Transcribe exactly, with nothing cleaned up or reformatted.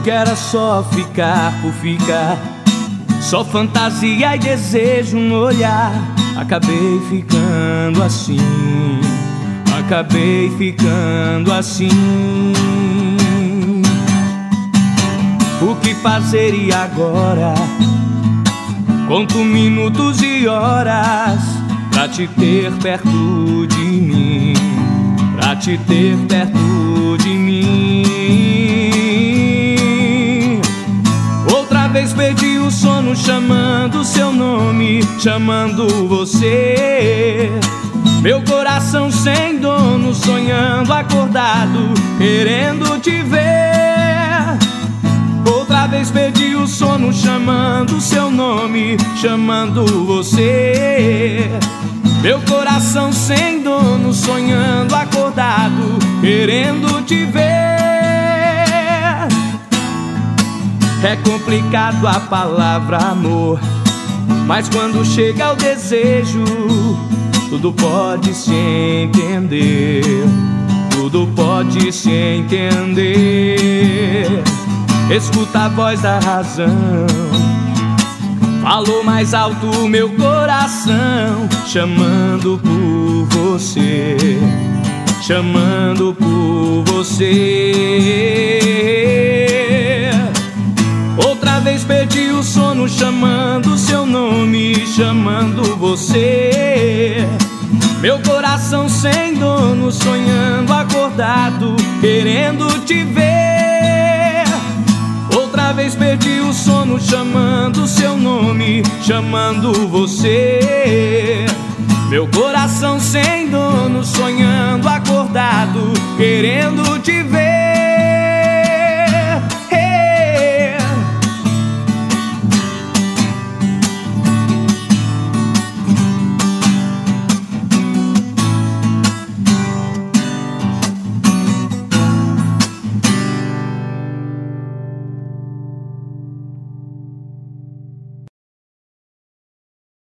que era só ficar por ficar, só fantasia e desejo no olhar. Acabei ficando assim, acabei ficando assim. O que fazer e agora? Conto minutos e horas pra te ter perto de mim, pra te ter perto de mim. Outra vez perdi o sono chamando seu nome, chamando você. Meu coração sem dono, sonhando acordado, querendo te ver. Outra vez perdi o sono chamando seu nome, chamando você. Meu coração sem dono, sonhando acordado, querendo te ver. É complicado a palavra amor, mas quando chega o desejo, tudo pode se entender, tudo pode se entender. Escuta a voz da razão, falou mais alto meu coração, chamando por você, chamando por você. Outra vez perdi o sono chamando seu nome, chamando você. Meu coração sem dono, sonhando acordado, querendo te ver. Outra vez perdi o sono chamando seu nome, chamando você. Meu coração sem dono, sonhando acordado, querendo te ver.